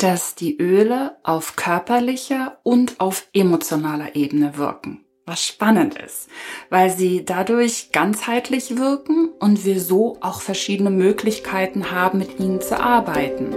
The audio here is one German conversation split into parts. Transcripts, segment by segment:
dass die Öle auf körperlicher und auf emotionaler Ebene wirken. Was spannend ist, weil sie dadurch ganzheitlich wirken und wir so auch verschiedene Möglichkeiten haben, mit ihnen zu arbeiten.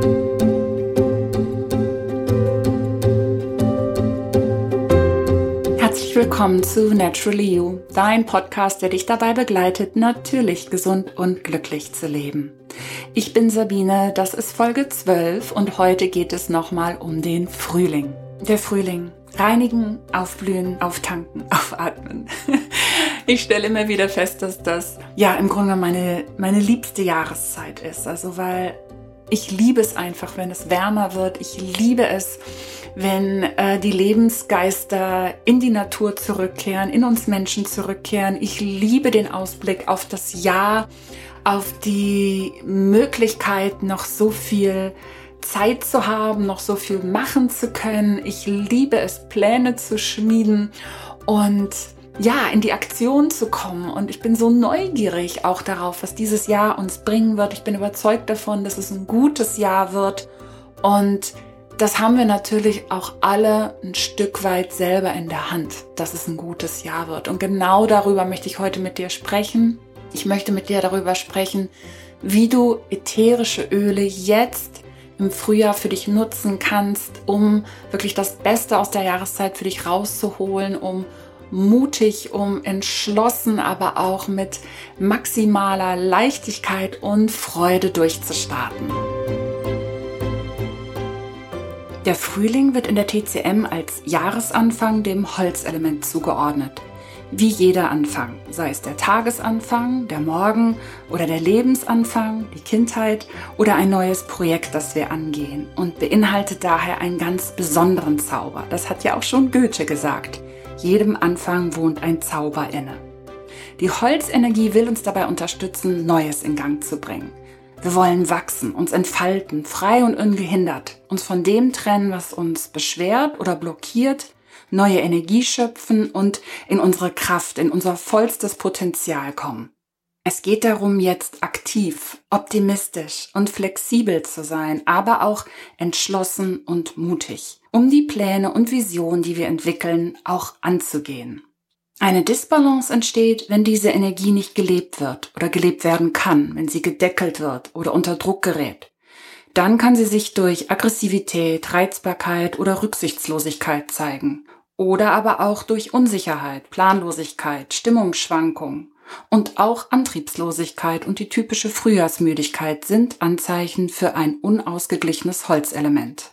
Herzlich willkommen zu Naturally You, dein Podcast, der dich dabei begleitet, natürlich gesund und glücklich zu leben. Ich bin Sabine, das ist Folge 12 und heute geht es nochmal um den Frühling. Der Frühling. Reinigen, aufblühen, auftanken, aufatmen. Ich stelle immer wieder fest, dass das ja im Grunde meine liebste Jahreszeit ist. Also weil ich liebe es einfach, wenn es wärmer wird. Ich liebe es, wenn die Lebensgeister in die Natur zurückkehren, in uns Menschen zurückkehren. Ich liebe den Ausblick auf das Jahr, auf die Möglichkeit, noch so viel Zeit zu haben, noch so viel machen zu können. Ich liebe es, Pläne zu schmieden und ja, in die Aktion zu kommen. Und ich bin so neugierig auch darauf, was dieses Jahr uns bringen wird. Ich bin überzeugt davon, dass es ein gutes Jahr wird. Und das haben wir natürlich auch alle ein Stück weit selber in der Hand, dass es ein gutes Jahr wird. Und genau darüber möchte ich heute mit dir sprechen. Ich möchte mit dir darüber sprechen, wie du ätherische Öle jetzt im Frühjahr für dich nutzen kannst, um wirklich das Beste aus der Jahreszeit für dich rauszuholen, um mutig, um entschlossen, aber auch mit maximaler Leichtigkeit und Freude durchzustarten. Der Frühling wird in der TCM als Jahresanfang dem Holzelement zugeordnet. Wie jeder Anfang, sei es der Tagesanfang, der Morgen oder der Lebensanfang, die Kindheit oder ein neues Projekt, das wir angehen und beinhaltet daher einen ganz besonderen Zauber. Das hat ja auch schon Goethe gesagt. Jedem Anfang wohnt ein Zauber inne. Die Holzenergie will uns dabei unterstützen, Neues in Gang zu bringen. Wir wollen wachsen, uns entfalten, frei und ungehindert, uns von dem trennen, was uns beschwert oder blockiert, neue Energie schöpfen und in unsere Kraft, in unser vollstes Potenzial kommen. Es geht darum, jetzt aktiv, optimistisch und flexibel zu sein, aber auch entschlossen und mutig, um die Pläne und Visionen, die wir entwickeln, auch anzugehen. Eine Disbalance entsteht, wenn diese Energie nicht gelebt wird oder gelebt werden kann, wenn sie gedeckelt wird oder unter Druck gerät. Dann kann sie sich durch Aggressivität, Reizbarkeit oder Rücksichtslosigkeit zeigen. Oder aber auch durch Unsicherheit, Planlosigkeit, Stimmungsschwankungen und auch Antriebslosigkeit und die typische Frühjahrsmüdigkeit sind Anzeichen für ein unausgeglichenes Holzelement.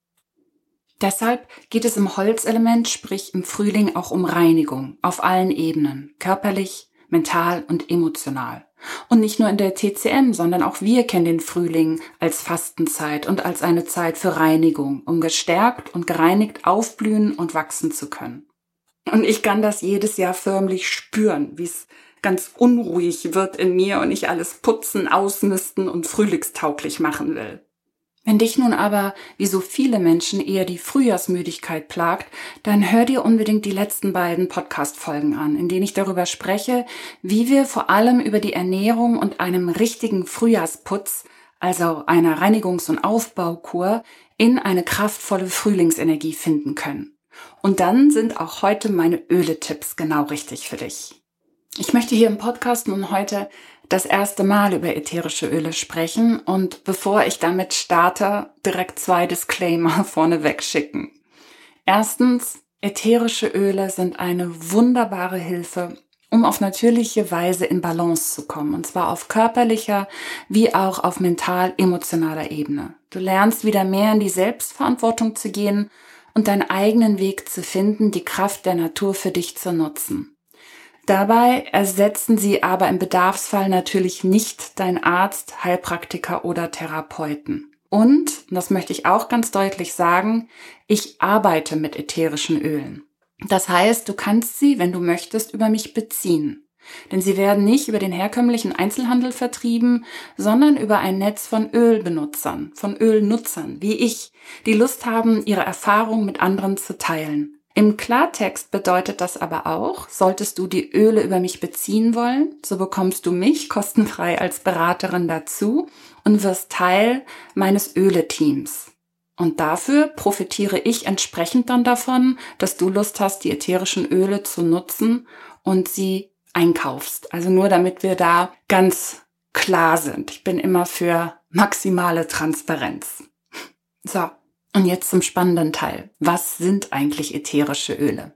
Deshalb geht es im Holzelement, sprich im Frühling, auch um Reinigung auf allen Ebenen, körperlich, mental und emotional. Und nicht nur in der TCM, sondern auch wir kennen den Frühling als Fastenzeit und als eine Zeit für Reinigung, um gestärkt und gereinigt aufblühen und wachsen zu können. Und ich kann das jedes Jahr förmlich spüren, wie es ganz unruhig wird in mir und ich alles putzen, ausmisten und frühlingstauglich machen will. Wenn dich nun aber, wie so viele Menschen, eher die Frühjahrsmüdigkeit plagt, dann hör dir unbedingt die letzten beiden Podcast-Folgen an, in denen ich darüber spreche, wie wir vor allem über die Ernährung und einem richtigen Frühjahrsputz, also einer Reinigungs- und Aufbaukur, in eine kraftvolle Frühlingsenergie finden können. Und dann sind auch heute meine Öle-Tipps genau richtig für dich. Ich möchte hier im Podcast nun heute das erste Mal über ätherische Öle sprechen und bevor ich damit starte, direkt 2 Disclaimer vorneweg schicken. Erstens, ätherische Öle sind eine wunderbare Hilfe, um auf natürliche Weise in Balance zu kommen, und zwar auf körperlicher wie auch auf mental-emotionaler Ebene. Du lernst wieder mehr in die Selbstverantwortung zu gehen und deinen eigenen Weg zu finden, die Kraft der Natur für dich zu nutzen. Dabei ersetzen sie aber im Bedarfsfall natürlich nicht deinen Arzt, Heilpraktiker oder Therapeuten. Und das möchte ich auch ganz deutlich sagen, ich arbeite mit ätherischen Ölen. Das heißt, du kannst sie, wenn du möchtest, über mich beziehen. Denn sie werden nicht über den herkömmlichen Einzelhandel vertrieben, sondern über ein Netz von Ölbenutzern, von Ölnutzern wie ich, die Lust haben, ihre Erfahrung mit anderen zu teilen. Im Klartext bedeutet das aber auch, solltest du die Öle über mich beziehen wollen, so bekommst du mich kostenfrei als Beraterin dazu und wirst Teil meines Öle-Teams. Und dafür profitiere ich entsprechend dann davon, dass du Lust hast, die ätherischen Öle zu nutzen und sie einkaufst. Also nur damit wir da ganz klar sind. Ich bin immer für maximale Transparenz. So, und jetzt zum spannenden Teil. Was sind eigentlich ätherische Öle?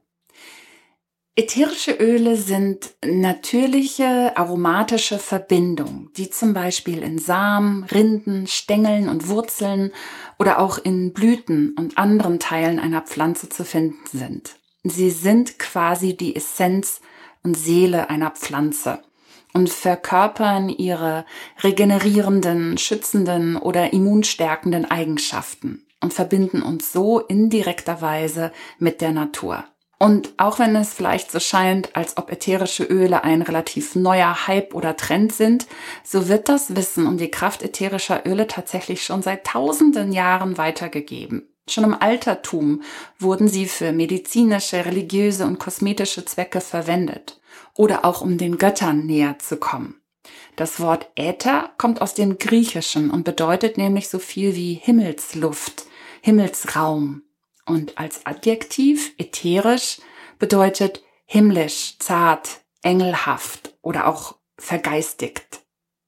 Ätherische Öle sind natürliche aromatische Verbindungen, die zum Beispiel in Samen, Rinden, Stängeln und Wurzeln oder auch in Blüten und anderen Teilen einer Pflanze zu finden sind. Sie sind quasi die Essenz und Seele einer Pflanze und verkörpern ihre regenerierenden, schützenden oder immunstärkenden Eigenschaften und verbinden uns so in direkter Weise mit der Natur. Und auch wenn es vielleicht so scheint, als ob ätherische Öle ein relativ neuer Hype oder Trend sind, so wird das Wissen um die Kraft ätherischer Öle tatsächlich schon seit tausenden Jahren weitergegeben. Schon im Altertum wurden sie für medizinische, religiöse und kosmetische Zwecke verwendet oder auch um den Göttern näher zu kommen. Das Wort Äther kommt aus dem Griechischen und bedeutet nämlich so viel wie Himmelsluft, Himmelsraum. Und als Adjektiv ätherisch bedeutet himmlisch, zart, engelhaft oder auch vergeistigt.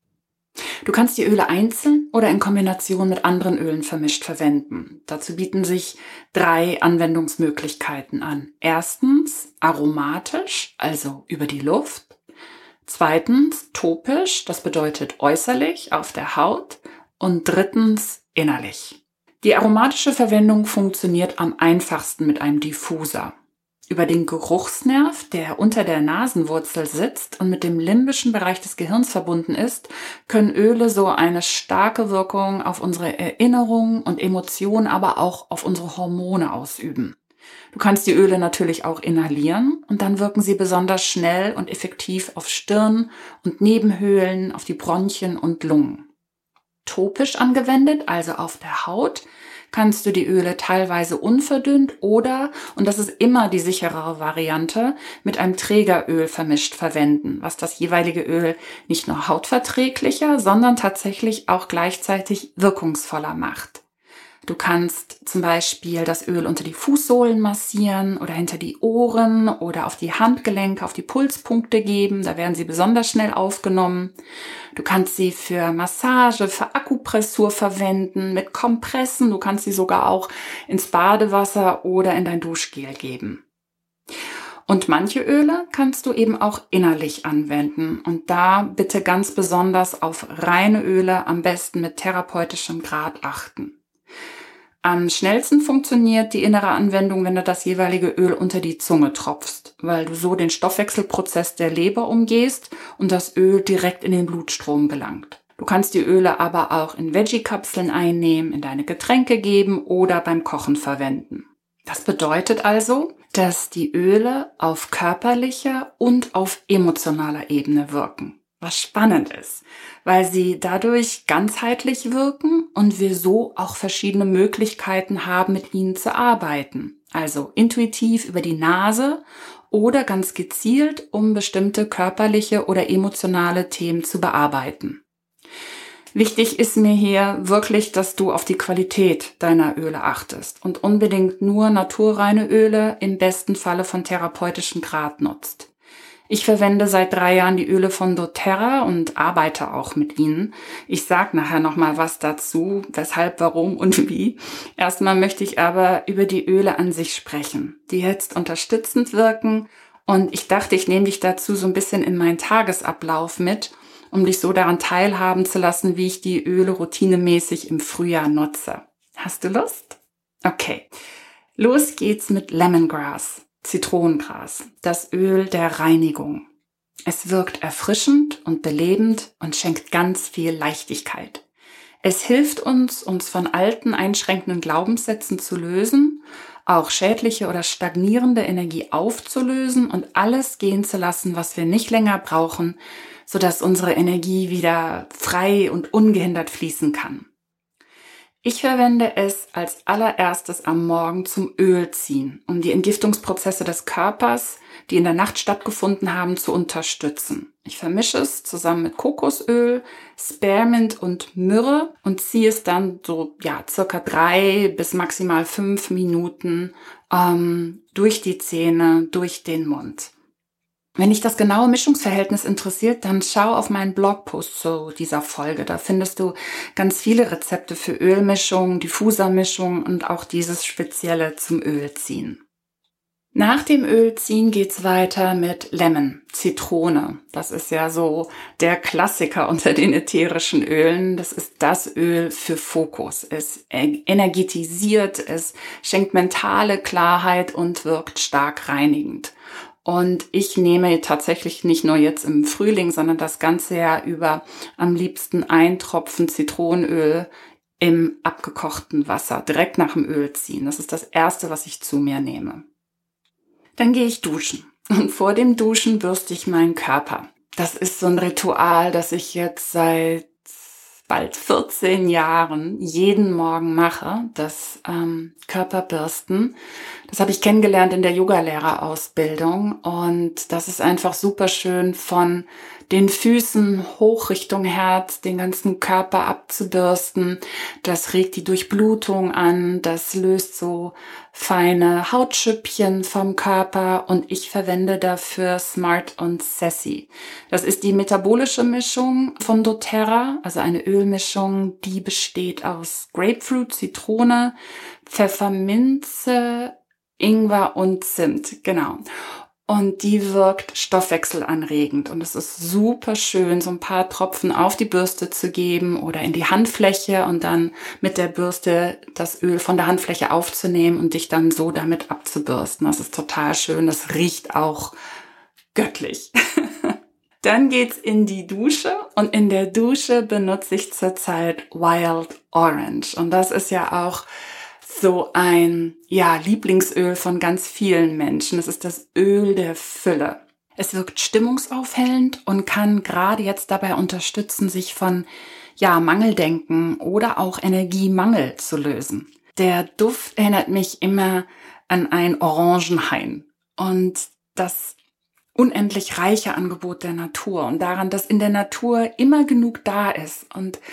Du kannst die Öle einzeln oder in Kombination mit anderen Ölen vermischt verwenden. Dazu bieten sich 3 Anwendungsmöglichkeiten an. Erstens aromatisch, also über die Luft. Zweitens topisch, das bedeutet äußerlich auf der Haut. Und drittens innerlich. Die aromatische Verwendung funktioniert am einfachsten mit einem Diffuser. Über den Geruchsnerv, der unter der Nasenwurzel sitzt und mit dem limbischen Bereich des Gehirns verbunden ist, können Öle so eine starke Wirkung auf unsere Erinnerungen und Emotionen, aber auch auf unsere Hormone ausüben. Du kannst die Öle natürlich auch inhalieren und dann wirken sie besonders schnell und effektiv auf Stirn und Nebenhöhlen, auf die Bronchien und Lungen. Topisch angewendet, also auf der Haut, kannst du die Öle teilweise unverdünnt oder, und das ist immer die sicherere Variante, mit einem Trägeröl vermischt verwenden, was das jeweilige Öl nicht nur hautverträglicher, sondern tatsächlich auch gleichzeitig wirkungsvoller macht. Du kannst zum Beispiel das Öl unter die Fußsohlen massieren oder hinter die Ohren oder auf die Handgelenke, auf die Pulspunkte geben. Da werden sie besonders schnell aufgenommen. Du kannst sie für Massage, für Akupressur verwenden, mit Kompressen. Du kannst sie sogar auch ins Badewasser oder in dein Duschgel geben. Und manche Öle kannst du eben auch innerlich anwenden. Und da bitte ganz besonders auf reine Öle, am besten mit therapeutischem Grad achten. Am schnellsten funktioniert die innere Anwendung, wenn du das jeweilige Öl unter die Zunge tropfst, weil du so den Stoffwechselprozess der Leber umgehst und das Öl direkt in den Blutstrom gelangt. Du kannst die Öle aber auch in Veggie-Kapseln einnehmen, in deine Getränke geben oder beim Kochen verwenden. Das bedeutet also, dass die Öle auf körperlicher und auf emotionaler Ebene wirken. Was spannend ist, weil sie dadurch ganzheitlich wirken und wir so auch verschiedene Möglichkeiten haben, mit ihnen zu arbeiten. Also intuitiv über die Nase oder ganz gezielt, um bestimmte körperliche oder emotionale Themen zu bearbeiten. Wichtig ist mir hier wirklich, dass du auf die Qualität deiner Öle achtest und unbedingt nur naturreine Öle, im besten Falle von therapeutischem Grad nutzt. Ich verwende seit 3 Jahren die Öle von doTERRA und arbeite auch mit ihnen. Ich sage nachher nochmal was dazu, weshalb, warum und wie. Erstmal möchte ich aber über die Öle an sich sprechen, die jetzt unterstützend wirken. Und ich dachte, ich nehme dich dazu so ein bisschen in meinen Tagesablauf mit, um dich so daran teilhaben zu lassen, wie ich die Öle routinemäßig im Frühjahr nutze. Hast du Lust? Okay, los geht's mit Lemongrass. Zitronengras, das Öl der Reinigung. Es wirkt erfrischend und belebend und schenkt ganz viel Leichtigkeit. Es hilft uns von alten, einschränkenden Glaubenssätzen zu lösen, auch schädliche oder stagnierende Energie aufzulösen und alles gehen zu lassen, was wir nicht länger brauchen, sodass unsere Energie wieder frei und ungehindert fließen kann. Ich verwende es als allererstes am Morgen zum Ölziehen, um die Entgiftungsprozesse des Körpers, die in der Nacht stattgefunden haben, zu unterstützen. Ich vermische es zusammen mit Kokosöl, Spearmint und Myrrhe und ziehe es dann so circa 3 bis maximal 5 Minuten durch die Zähne, durch den Mund. Wenn dich das genaue Mischungsverhältnis interessiert, dann schau auf meinen Blogpost zu dieser Folge. Da findest du ganz viele Rezepte für Ölmischung, Diffusermischung und auch dieses spezielle zum Ölziehen. Nach dem Ölziehen geht's weiter mit Lemon, Zitrone. Das ist ja so der Klassiker unter den ätherischen Ölen. Das ist das Öl für Fokus. Es energetisiert, es schenkt mentale Klarheit und wirkt stark reinigend. Und ich nehme tatsächlich nicht nur jetzt im Frühling, sondern das ganze Jahr über am liebsten 1 Tropfen Zitronenöl im abgekochten Wasser, direkt nach dem Ölziehen. Das ist das Erste, was ich zu mir nehme. Dann gehe ich duschen. Und vor dem Duschen bürste ich meinen Körper. Das ist so ein Ritual, das ich jetzt seit bald 14 Jahren jeden Morgen mache, das Körperbürsten. Das habe ich kennengelernt in der Yogalehrerausbildung und das ist einfach super schön, von den Füßen hoch Richtung Herz, den ganzen Körper abzubürsten. Das regt die Durchblutung an, das löst so feine Hautschüppchen vom Körper und ich verwende dafür Smart und Sassy. Das ist die metabolische Mischung von doTERRA, also eine Ölmischung, die besteht aus Grapefruit, Zitrone, Pfefferminze, Ingwer und Zimt, genau. Und die wirkt stoffwechselanregend und es ist super schön, so ein paar Tropfen auf die Bürste zu geben oder in die Handfläche und dann mit der Bürste das Öl von der Handfläche aufzunehmen und dich dann so damit abzubürsten. Das ist total schön, das riecht auch göttlich. Dann geht's in die Dusche und in der Dusche benutze ich zurzeit Wild Orange und das ist ja auch so ein Lieblingsöl von ganz vielen Menschen. Es ist das Öl der Fülle. Es wirkt stimmungsaufhellend und kann gerade jetzt dabei unterstützen, sich von Mangeldenken oder auch Energiemangel zu lösen. Der Duft erinnert mich immer an ein Orangenhain und das unendlich reiche Angebot der Natur und daran, dass in der Natur immer genug da ist und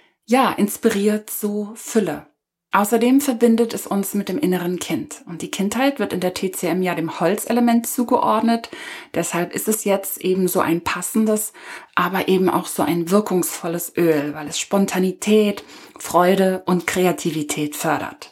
inspiriert so Fülle. Außerdem verbindet es uns mit dem inneren Kind. Und die Kindheit wird in der TCM ja dem Holzelement zugeordnet. Deshalb ist es jetzt eben so ein passendes, aber eben auch so ein wirkungsvolles Öl, weil es Spontanität, Freude und Kreativität fördert.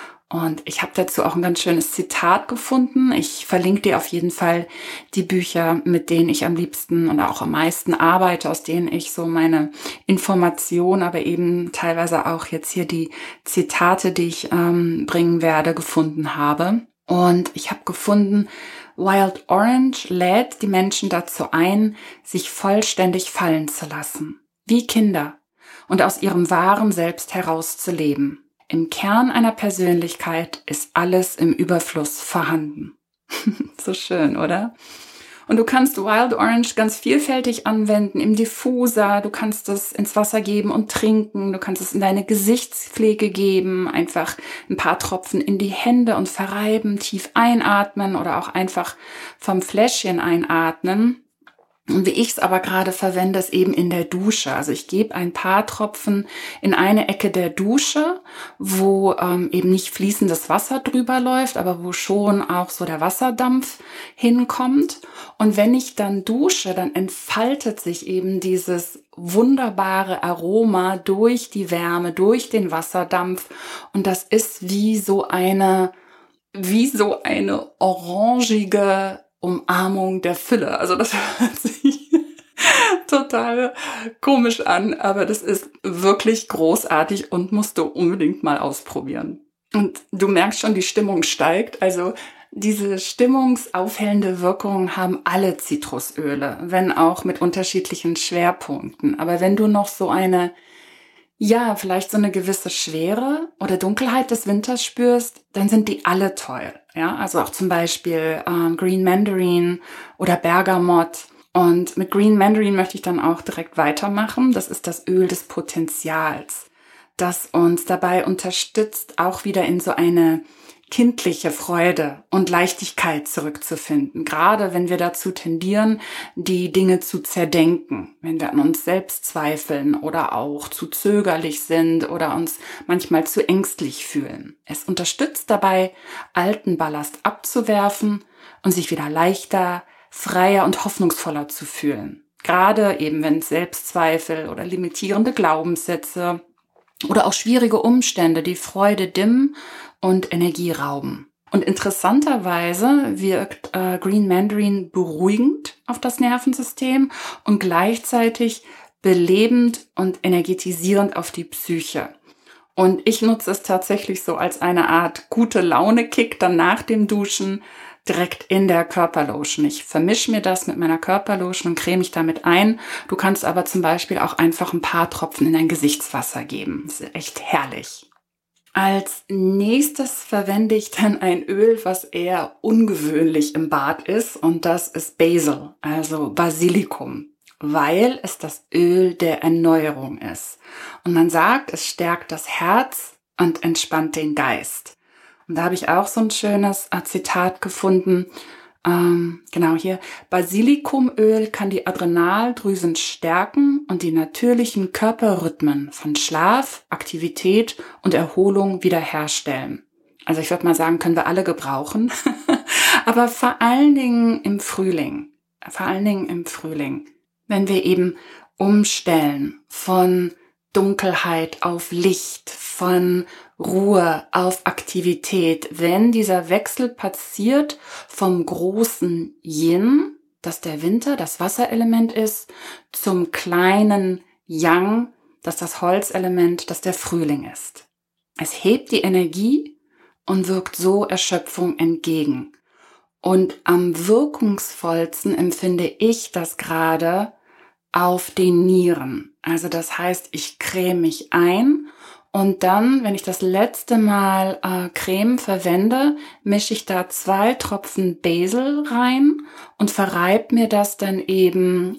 Und ich habe dazu auch ein ganz schönes Zitat gefunden. Ich verlinke dir auf jeden Fall die Bücher, mit denen ich am liebsten und auch am meisten arbeite, aus denen ich so meine Informationen, aber eben teilweise auch jetzt hier die Zitate, die ich bringen werde, gefunden habe. Und ich habe gefunden, Wild Orange lädt die Menschen dazu ein, sich vollständig fallen zu lassen, wie Kinder, und aus ihrem wahren Selbst herauszuleben. Im Kern einer Persönlichkeit ist alles im Überfluss vorhanden. So schön, oder? Und du kannst Wild Orange ganz vielfältig anwenden im Diffuser. Du kannst es ins Wasser geben und trinken. Du kannst es in deine Gesichtspflege geben. Einfach ein paar Tropfen in die Hände und verreiben, tief einatmen oder auch einfach vom Fläschchen einatmen. Und wie ich es aber gerade verwende, ist eben in der Dusche. Also ich gebe ein paar Tropfen in eine Ecke der Dusche, wo eben nicht fließendes Wasser drüber läuft, aber wo schon auch so der Wasserdampf hinkommt. Und wenn ich dann dusche, dann entfaltet sich eben dieses wunderbare Aroma durch die Wärme, durch den Wasserdampf. Und das ist wie so eine orangige Umarmung der Fülle. Also das hört sich total komisch an, aber das ist wirklich großartig und musst du unbedingt mal ausprobieren. Und du merkst schon, die Stimmung steigt. Also diese stimmungsaufhellende Wirkung haben alle Zitrusöle, wenn auch mit unterschiedlichen Schwerpunkten. Aber wenn du noch so vielleicht so eine gewisse Schwere oder Dunkelheit des Winters spürst, dann sind die alle toll. Ja, also auch zum Beispiel Green Mandarin oder Bergamott. Und mit Green Mandarin möchte ich dann auch direkt weitermachen. Das ist das Öl des Potenzials. das uns dabei unterstützt, auch wieder in so eine kindliche Freude und Leichtigkeit zurückzufinden. Gerade wenn wir dazu tendieren, die Dinge zu zerdenken, wenn wir an uns selbst zweifeln oder auch zu zögerlich sind oder uns manchmal zu ängstlich fühlen. Es unterstützt dabei, alten Ballast abzuwerfen und sich wieder leichter, freier und hoffnungsvoller zu fühlen. Gerade eben, wenn Selbstzweifel oder limitierende Glaubenssätze oder auch schwierige Umstände die Freude dimmen und Energie rauben. Und interessanterweise wirkt Green Mandarin beruhigend auf das Nervensystem und gleichzeitig belebend und energetisierend auf die Psyche. Und ich nutze es tatsächlich so als eine Art gute Laune-Kick dann nach dem Duschen direkt in der Körperlotion. Ich vermische mir das mit meiner Körperlotion und creme mich damit ein. Du kannst aber zum Beispiel auch einfach ein paar Tropfen in dein Gesichtswasser geben. Das ist echt herrlich. Als nächstes verwende ich dann ein Öl, was eher ungewöhnlich im Bad ist, und das ist Basil, also Basilikum, weil es das Öl der Erneuerung ist. Und man sagt, es stärkt das Herz und entspannt den Geist. Und da habe ich auch so ein schönes Zitat gefunden. Genau hier. Basilikumöl kann die Adrenaldrüsen stärken und die natürlichen Körperrhythmen von Schlaf, Aktivität und Erholung wiederherstellen. Also ich würde mal sagen, können wir alle gebrauchen. Aber vor allen Dingen im Frühling. Wenn wir eben umstellen von Dunkelheit auf Licht, von Ruhe auf Aktivität, wenn dieser Wechsel passiert vom großen Yin, das der Winter, das Wasserelement ist, zum kleinen Yang, das das Holzelement, das der Frühling ist. Es hebt die Energie und wirkt so Erschöpfung entgegen. Und am wirkungsvollsten empfinde ich das gerade auf den Nieren. Also das heißt, ich creme mich ein und dann, wenn ich das letzte Mal Creme verwende, mische ich da 2 Tropfen Basil rein und verreibe mir das dann eben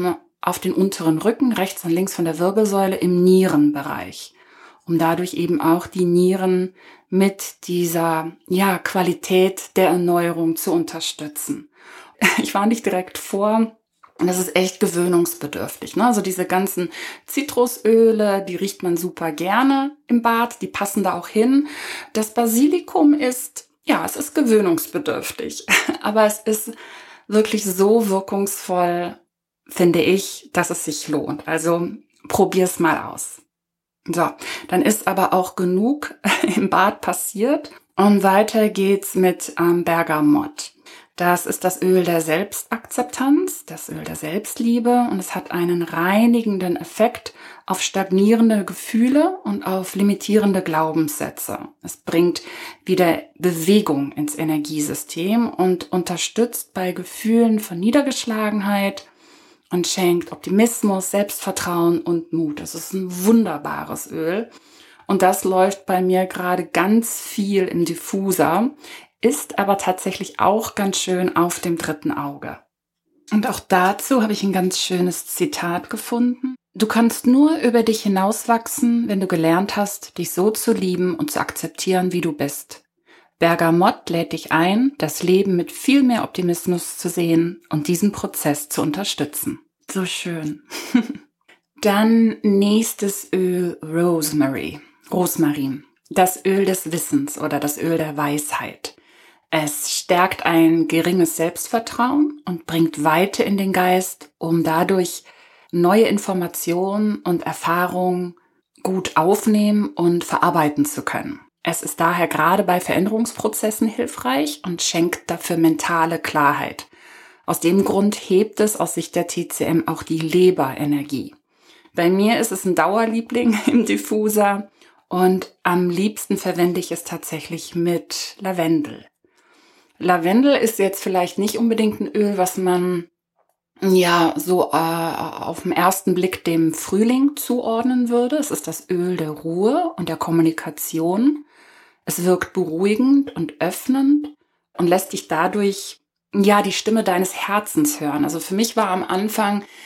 auf den unteren Rücken, rechts und links von der Wirbelsäule im Nierenbereich, um dadurch eben auch die Nieren mit dieser Qualität der Erneuerung zu unterstützen. Ich war nicht direkt vor. Und das ist echt gewöhnungsbedürftig, ne? Also diese ganzen Zitrusöle, die riecht man super gerne im Bad, die passen da auch hin. Das Basilikum ist, es ist gewöhnungsbedürftig, aber es ist wirklich so wirkungsvoll, finde ich, dass es sich lohnt. Also probier's mal aus. So, dann ist aber auch genug im Bad passiert und weiter geht's mit Bergamott. Das ist das Öl der Selbstakzeptanz, das Öl der Selbstliebe, und es hat einen reinigenden Effekt auf stagnierende Gefühle und auf limitierende Glaubenssätze. Es bringt wieder Bewegung ins Energiesystem und unterstützt bei Gefühlen von Niedergeschlagenheit und schenkt Optimismus, Selbstvertrauen und Mut. Das ist ein wunderbares Öl und das läuft bei mir gerade ganz viel im Diffuser, ist aber tatsächlich auch ganz schön auf dem 3. Auge. Und auch dazu habe ich ein ganz schönes Zitat gefunden. Du kannst nur über dich hinauswachsen, wenn du gelernt hast, dich so zu lieben und zu akzeptieren, wie du bist. Bergamott lädt dich ein, das Leben mit viel mehr Optimismus zu sehen und diesen Prozess zu unterstützen. So schön. Dann nächstes Öl Rosmarin. Das Öl des Wissens oder das Öl der Weisheit. Es stärkt ein geringes Selbstvertrauen und bringt Weite in den Geist, um dadurch neue Informationen und Erfahrungen gut aufnehmen und verarbeiten zu können. Es ist daher gerade bei Veränderungsprozessen hilfreich und schenkt dafür mentale Klarheit. Aus dem Grund hebt es aus Sicht der TCM auch die Leberenergie. Bei mir ist es ein Dauerliebling im Diffuser und am liebsten verwende ich es tatsächlich mit Lavendel. Lavendel ist jetzt vielleicht nicht unbedingt ein Öl, was man auf den ersten Blick dem Frühling zuordnen würde. Es ist das Öl der Ruhe und der Kommunikation. Es wirkt beruhigend und öffnend und lässt dich dadurch die Stimme deines Herzens hören. Also für mich war am Anfang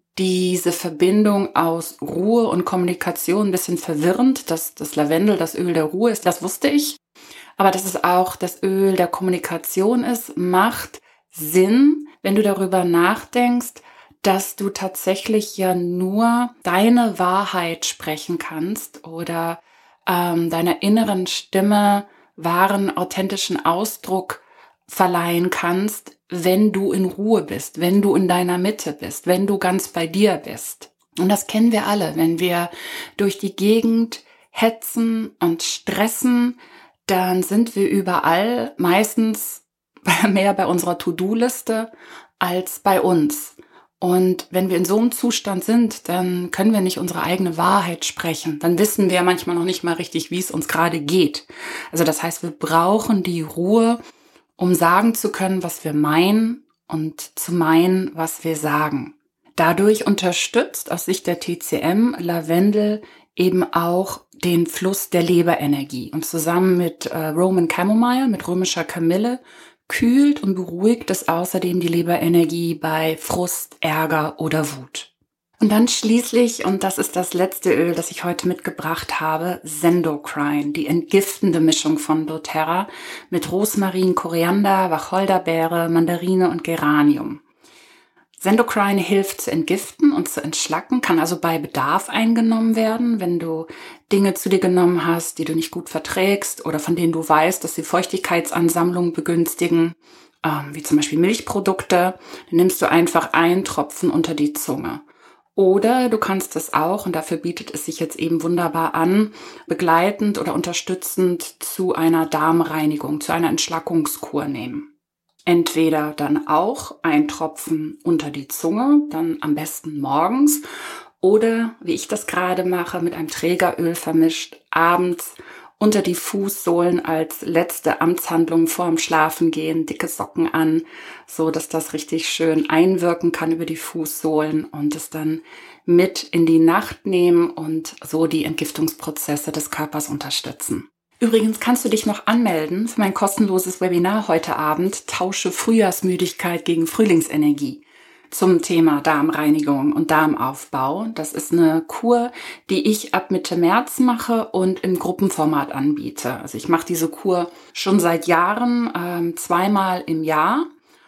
diese Verbindung aus Ruhe und Kommunikation ein bisschen verwirrend, dass das Lavendel das Öl der Ruhe ist, das wusste ich. Aber dass es auch das Öl der Kommunikation ist, macht Sinn, wenn du darüber nachdenkst, dass du tatsächlich ja nur deine Wahrheit sprechen kannst oder deiner inneren Stimme wahren, authentischen Ausdruck verleihen kannst, wenn du in Ruhe bist, wenn du in deiner Mitte bist, wenn du ganz bei dir bist. Und das kennen wir alle, wenn wir durch die Gegend hetzen und stressen, dann sind wir überall meistens mehr bei unserer To-Do-Liste als bei uns. Und wenn wir in so einem Zustand sind, dann können wir nicht unsere eigene Wahrheit sprechen. Dann wissen wir manchmal noch nicht mal richtig, wie es uns gerade geht. Also das heißt, wir brauchen die Ruhe, um sagen zu können, was wir meinen und zu meinen, was wir sagen. Dadurch unterstützt aus Sicht der TCM Lavendel eben auch den Fluss der Leberenergie. Und zusammen mit Roman Chamomile, mit römischer Kamille, kühlt und beruhigt es außerdem die Leberenergie bei Frust, Ärger oder Wut. Und dann schließlich, und das ist das letzte Öl, das ich heute mitgebracht habe, Sendocrine, die entgiftende Mischung von doTERRA mit Rosmarin, Koriander, Wacholderbeere, Mandarine und Geranium. Sendocrine hilft zu entgiften und zu entschlacken, kann also bei Bedarf eingenommen werden, wenn du Dinge zu dir genommen hast, die du nicht gut verträgst oder von denen du weißt, dass sie Feuchtigkeitsansammlung begünstigen, wie zum Beispiel Milchprodukte. Dann nimmst du einfach einen Tropfen unter die Zunge. Oder du kannst es auch, und dafür bietet es sich jetzt eben wunderbar an, begleitend oder unterstützend zu einer Darmreinigung, zu einer Entschlackungskur nehmen. Entweder dann auch ein Tropfen unter die Zunge, dann am besten morgens, oder wie ich das gerade mache, mit einem Trägeröl vermischt, abends unter die Fußsohlen als letzte Amtshandlung vorm Schlafengehen, dicke Socken an, so dass das richtig schön einwirken kann über die Fußsohlen und es dann mit in die Nacht nehmen und so die Entgiftungsprozesse des Körpers unterstützen. Übrigens kannst du dich noch anmelden für mein kostenloses Webinar heute Abend, Tausche Frühjahrsmüdigkeit gegen Frühlingsenergie, zum Thema Darmreinigung und Darmaufbau. Das ist eine Kur, die ich ab Mitte März mache und im Gruppenformat anbiete. Also ich mache diese Kur schon seit Jahren, zweimal im Jahr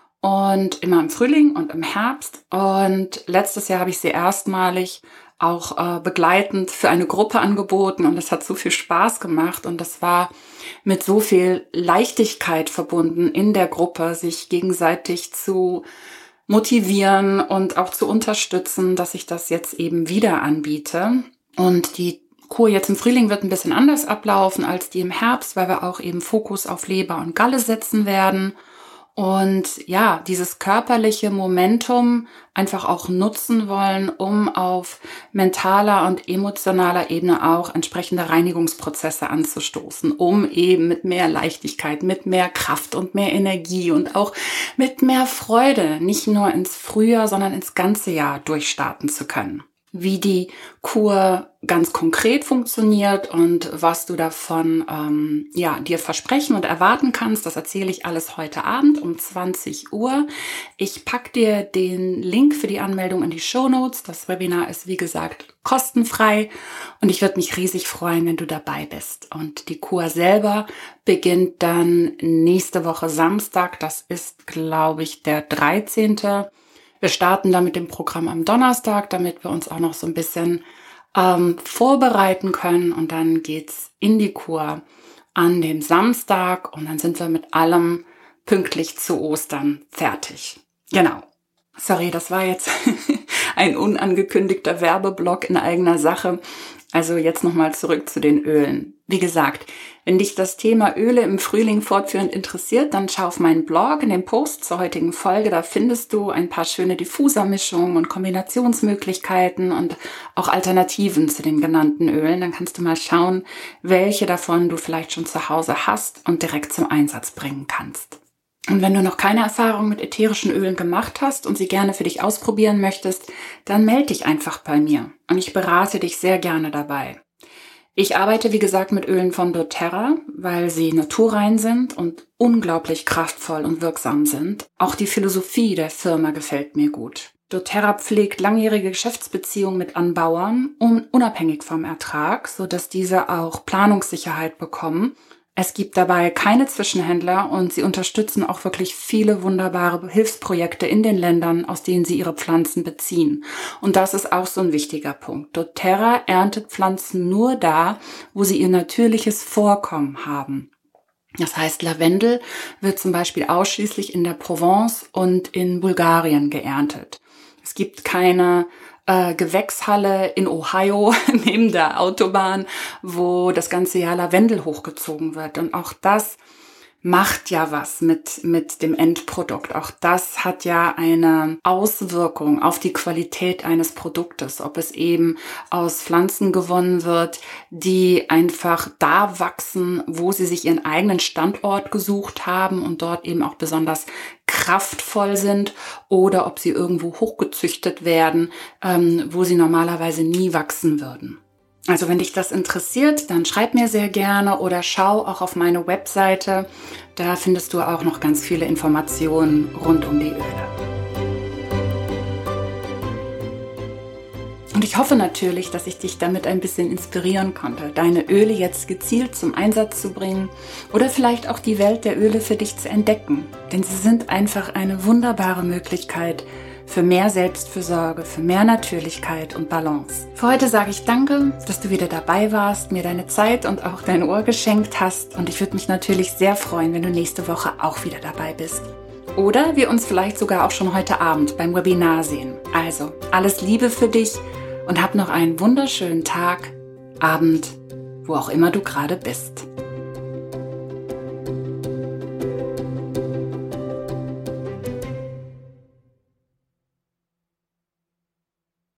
und immer im Frühling und im Herbst. Und letztes Jahr habe ich sie erstmalig auch begleitend für eine Gruppe angeboten und das hat so viel Spaß gemacht und das war mit so viel Leichtigkeit verbunden in der Gruppe, sich gegenseitig zu motivieren und auch zu unterstützen, dass ich das jetzt eben wieder anbiete. Und die Kur jetzt im Frühling wird ein bisschen anders ablaufen als die im Herbst, weil wir auch eben Fokus auf Leber und Galle setzen werden. Und ja, dieses körperliche Momentum einfach auch nutzen wollen, um auf mentaler und emotionaler Ebene auch entsprechende Reinigungsprozesse anzustoßen, um eben mit mehr Leichtigkeit, mit mehr Kraft und mehr Energie und auch mit mehr Freude nicht nur ins Frühjahr, sondern ins ganze Jahr durchstarten zu können. Wie die Kur ganz konkret funktioniert und was du davon dir versprechen und erwarten kannst, das erzähle ich alles heute Abend um 20 Uhr. Ich pack dir den Link für die Anmeldung in die Shownotes. Das Webinar ist, wie gesagt, kostenfrei und ich würde mich riesig freuen, wenn du dabei bist. Und die Kur selber beginnt dann nächste Woche Samstag. Das ist, glaube ich, der 13. Wir starten dann mit dem Programm am Donnerstag, damit wir uns auch noch so ein bisschen vorbereiten können. Und dann geht's in die Kur an dem Samstag und dann sind wir mit allem pünktlich zu Ostern fertig. Genau. Sorry, das war jetzt ein unangekündigter Werbeblock in eigener Sache. Also jetzt nochmal zurück zu den Ölen. Wie gesagt, wenn dich das Thema Öle im Frühling fortführend interessiert, dann schau auf meinen Blog in den Post zur heutigen Folge. Da findest du ein paar schöne Diffusermischungen und Kombinationsmöglichkeiten und auch Alternativen zu den genannten Ölen. Dann kannst du mal schauen, welche davon du vielleicht schon zu Hause hast und direkt zum Einsatz bringen kannst. Und wenn du noch keine Erfahrung mit ätherischen Ölen gemacht hast und sie gerne für dich ausprobieren möchtest, dann melde dich einfach bei mir und ich berate dich sehr gerne dabei. Ich arbeite, wie gesagt, mit Ölen von doTERRA, weil sie naturrein sind und unglaublich kraftvoll und wirksam sind. Auch die Philosophie der Firma gefällt mir gut. doTERRA pflegt langjährige Geschäftsbeziehungen mit Anbauern, unabhängig vom Ertrag, sodass diese auch Planungssicherheit bekommen. Es gibt dabei keine Zwischenhändler und sie unterstützen auch wirklich viele wunderbare Hilfsprojekte in den Ländern, aus denen sie ihre Pflanzen beziehen. Und das ist auch so ein wichtiger Punkt. doTERRA erntet Pflanzen nur da, wo sie ihr natürliches Vorkommen haben. Das heißt, Lavendel wird zum Beispiel ausschließlich in der Provence und in Bulgarien geerntet. Es gibt keine Gewächshalle in Ohio neben der Autobahn, wo das ganze Jahr Lavendel hochgezogen wird. Und auch das macht ja was mit dem Endprodukt. Auch das hat ja eine Auswirkung auf die Qualität eines Produktes, ob es eben aus Pflanzen gewonnen wird, die einfach da wachsen, wo sie sich ihren eigenen Standort gesucht haben und dort eben auch besonders kraftvoll sind, oder ob sie irgendwo hochgezüchtet werden, wo sie normalerweise nie wachsen würden. Also wenn dich das interessiert, dann schreib mir sehr gerne oder schau auch auf meine Webseite. Da findest du auch noch ganz viele Informationen rund um die Öle. Und ich hoffe natürlich, dass ich dich damit ein bisschen inspirieren konnte, deine Öle jetzt gezielt zum Einsatz zu bringen oder vielleicht auch die Welt der Öle für dich zu entdecken. Denn sie sind einfach eine wunderbare Möglichkeit für mehr Selbstfürsorge, für mehr Natürlichkeit und Balance. Für heute sage ich danke, dass du wieder dabei warst, mir deine Zeit und auch dein Ohr geschenkt hast. Und ich würde mich natürlich sehr freuen, wenn du nächste Woche auch wieder dabei bist. Oder wir uns vielleicht sogar auch schon heute Abend beim Webinar sehen. Also, alles Liebe für dich und hab noch einen wunderschönen Tag, Abend, wo auch immer du gerade bist.